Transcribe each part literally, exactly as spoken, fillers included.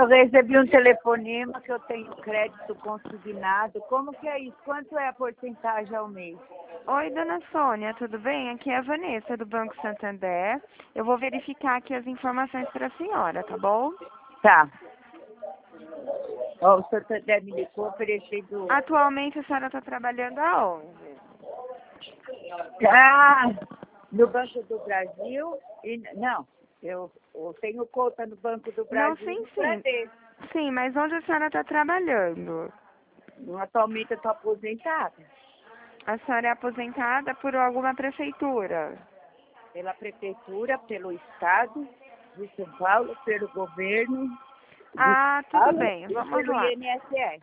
eu recebi um telefonema que eu tenho crédito consignado. Como que é isso? Quanto é a porcentagem ao mês? Oi, dona Sônia, tudo bem? Aqui é a Vanessa, do Banco Santander. Eu vou verificar aqui as informações para a senhora, tá bom? Tá. Ó, o Santander me ligou oferecendo... Atualmente a senhora está trabalhando aonde? Ah, no Banco do Brasil. E, não, eu, eu tenho conta no Banco do Não, Brasil. sim, e sim. Bradesco. Sim, mas onde a senhora está trabalhando? Atualmente eu estou aposentada A senhora é aposentada por alguma prefeitura? pela Prefeitura, pelo Estado de São Paulo, pelo governo de Ah, São tudo Paulo bem, e vamos pelo lá. I N S S.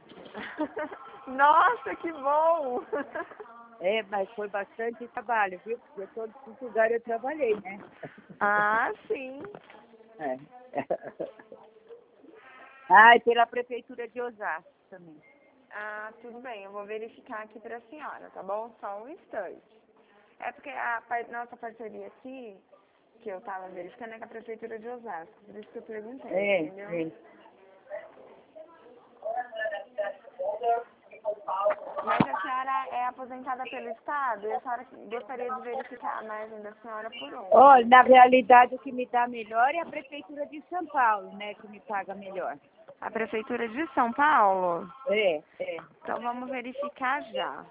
Nossa, que bom! É, mas foi bastante trabalho, viu? Porque todos os lugares eu trabalhei, né? Ah, sim. É. Ah, e pela Prefeitura de Osasco também. Ah, tudo bem, eu vou verificar aqui para a senhora, tá bom? Só um instante. É porque a par- nossa parceria aqui, que eu estava verificando, é com a Prefeitura de Osasco, por isso que eu perguntei, É, entendeu? é. Mas a senhora é aposentada pelo Estado e a senhora gostaria de verificar a margem da senhora por onde? Olha, na realidade o que me dá melhor é a Prefeitura de São Paulo, né? Que me paga melhor. A Prefeitura de São Paulo? É, é. Então vamos verificar já.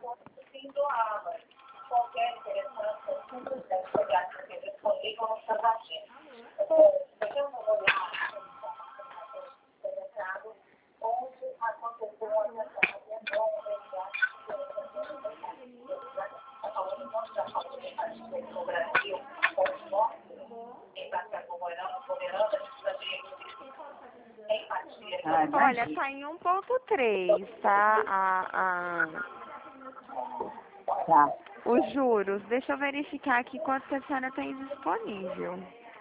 Ah, Olha, imagina. tá em um ponto três, tá? A, a, Tá. os juros. Deixa eu verificar aqui quanto que a senhora tem disponível.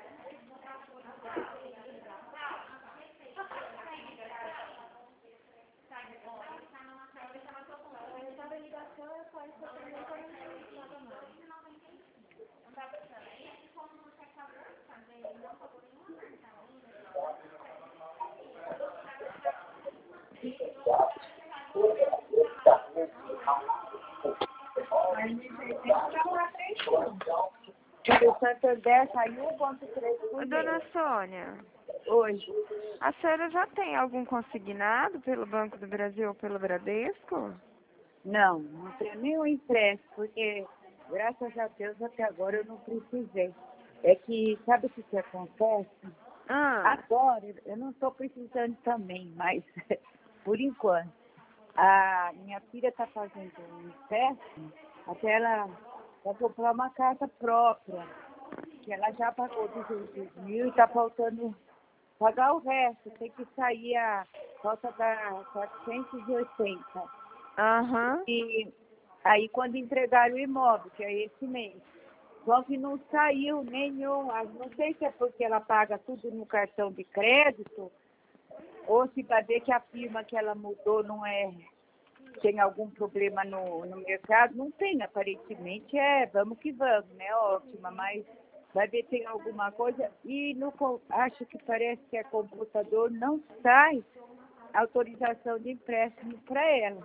O Santander saiu um ponto três por Dona mês. Sônia, Hoje. a senhora já tem algum consignado pelo Banco do Brasil ou pelo Bradesco? Não, não tenho nenhum empréstimo, porque graças a Deus até agora eu não precisei. É que, sabe o que, que acontece? Ah, Agora, eu não estou precisando também, mas por enquanto. A minha filha está fazendo um empréstimo até ela vai comprar uma casa própria, que ela já pagou duzentos mil e está faltando pagar o resto. Tem que sair a falta da quatrocentos e oitenta. aham. E aí quando entregaram o imóvel, que é esse mês, só que não saiu nenhum, ah, não sei se é porque ela paga tudo no cartão de crédito, ou se vai ver que a firma que ela mudou não é, tem algum problema no, no mercado, não tem, aparentemente é, vamos que vamos, né, ótima, mas vai ver se tem alguma coisa, e no, co- acho que parece que a computador não sai autorização de empréstimo para ela.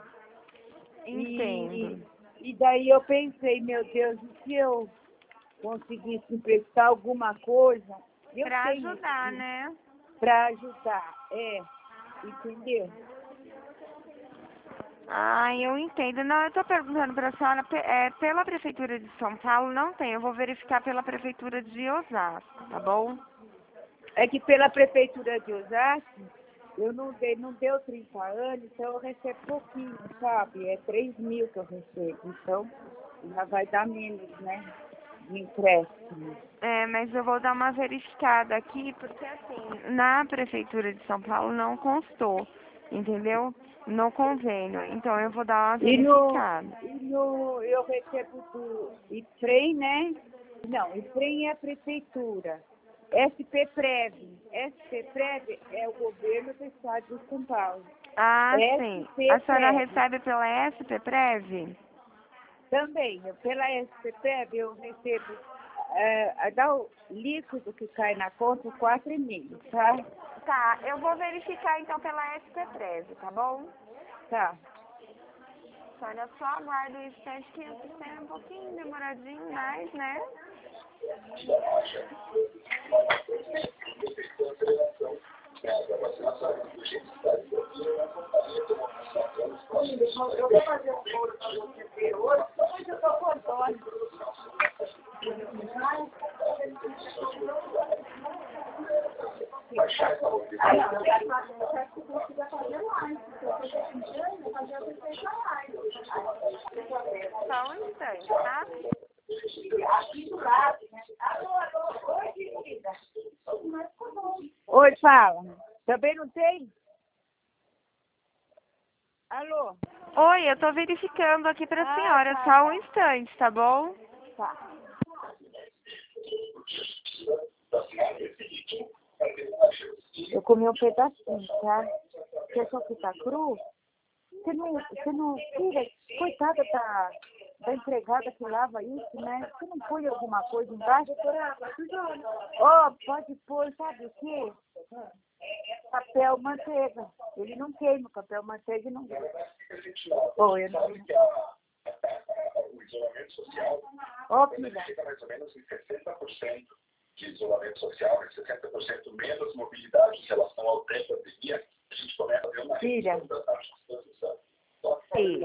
E, Entendo. e daí eu pensei, meu Deus, e se eu conseguisse emprestar alguma coisa, eu Pra tenho ajudar, né? para ajudar, é, entendeu? Ah, eu entendo. Não, eu tô perguntando pra senhora, pe- é, pela Prefeitura de São Paulo não tem. Eu vou verificar pela Prefeitura de Osasco, tá bom? É que pela prefeitura de Osasco, eu não, dei, não deu trinta anos, então eu recebo pouquinho, sabe? É três mil que eu recebo, então já vai dar menos, né? De empréstimo. É, mas eu vou dar uma verificada aqui, porque assim, na Prefeitura de São Paulo não constou, entendeu? No convênio. Então eu vou dar uma E no, verificada. e no eu recebo do IPREM, né? Não, IPREM é a prefeitura. S P Prev. S P Prev é o governo do estado de São Paulo. Ah, sim. S P A senhora Prev recebe pela S P Prev? também. Eu, pela S P Prev eu recebo, é, dá o líquido que cai na conta, quatro e meio, tá? Tá, eu vou verificar então pela S T treze, tá bom? Tá. Sônia, só aguarda um instante que o sistema é um pouquinho demoradinho, mas, né? Eu vou fazer um bolo para você ver hoje, hoje eu tô com dó. Só um instante, tá? Aqui do lado, né? Alô, alô, oi, querida. Oi, fala. Também não tem? Alô? Oi, eu tô verificando aqui pra Ah, senhora, tá, só tá. um instante, tá bom? Tá. Eu comi um pedacinho, tá? Quer só que tá cru? Você não, você não tira, coitada da, da empregada que lava isso, né? Você não põe alguma coisa embaixo? Ó, oh, pode pôr, sabe o quê? Papel manteiga. Ele não queima, papel manteiga e não. Oh, eu não. O isolamento social, Ó, ele filha. fica mais ou menos em sessenta por cento de isolamento social, e sessenta por cento menos mobilidade em relação ao pré-pandemia, a gente começa a ver uma Filha. redução da taxa de transmissão. Sim.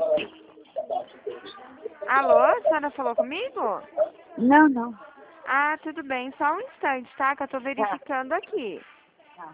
Alô, a senhora falou comigo? Não, não. Ah, tudo bem, só um instante, tá? Que eu tô verificando aqui. Tá.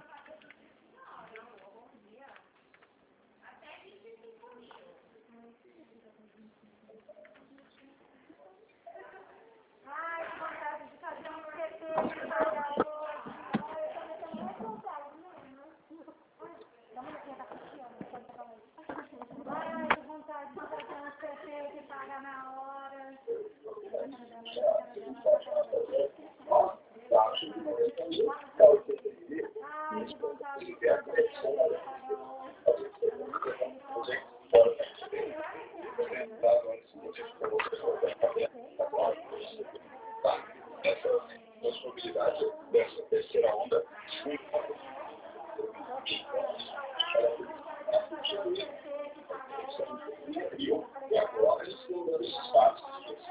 Essa mobilidade dessa terceira onda e agora os espaços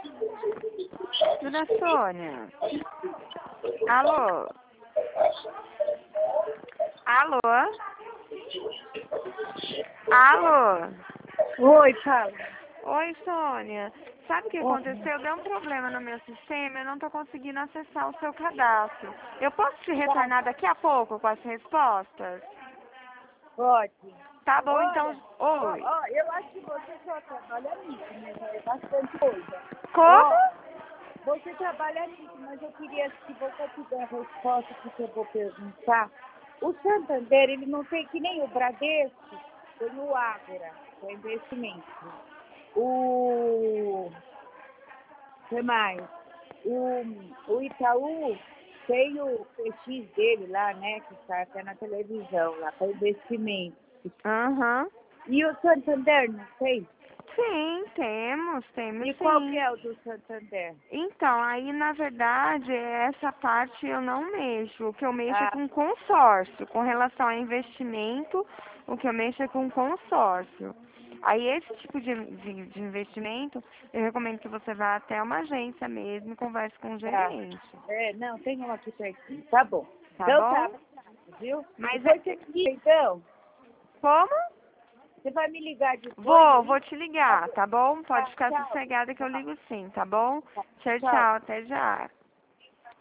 Dona Sônia. Alô? Alô? Alô? Oi, fala. Oi, Sônia. Sabe o que Oi. aconteceu? Deu um problema no meu sistema, eu não tô conseguindo acessar o seu cadastro. Eu posso te retornar daqui a pouco com as respostas? Pode. Tá bom, Olha, então. Ó, Oi. ó, eu acho que você só trabalha nisso, né? Já é bastante coisa. Como? Ó, você trabalha nisso, mas eu queria que você tiver a resposta que eu vou perguntar. O Santander, ele não tem que nem o Bradesco, tem o Ágora, que é investimento. O... O que mais? O, o Itaú tem o P X dele lá, né? Que está até na televisão, lá para investimento. Aham. E o Santander, não tem? Sim, temos, temos E sim. qual que é o do Santander? Então, aí na verdade, essa parte eu não mexo. O que eu mexo é Ah, com consórcio. Com relação a investimento, o que eu mexo é com consórcio. Aí esse tipo de, de, de investimento, eu recomendo que você vá até uma agência mesmo e converse com o tá. gerente. É, não, tem um aqui pertinho. Tá bom. Tá então bom? tá, viu? Mas Depois é- você me liga, então. Como? Você vai me ligar depois? Vou, vou te ligar, tá bom? Pode Tá, ficar tchau. sossegada que eu ligo sim, tá bom? Tchau, Tchau. tchau, até já.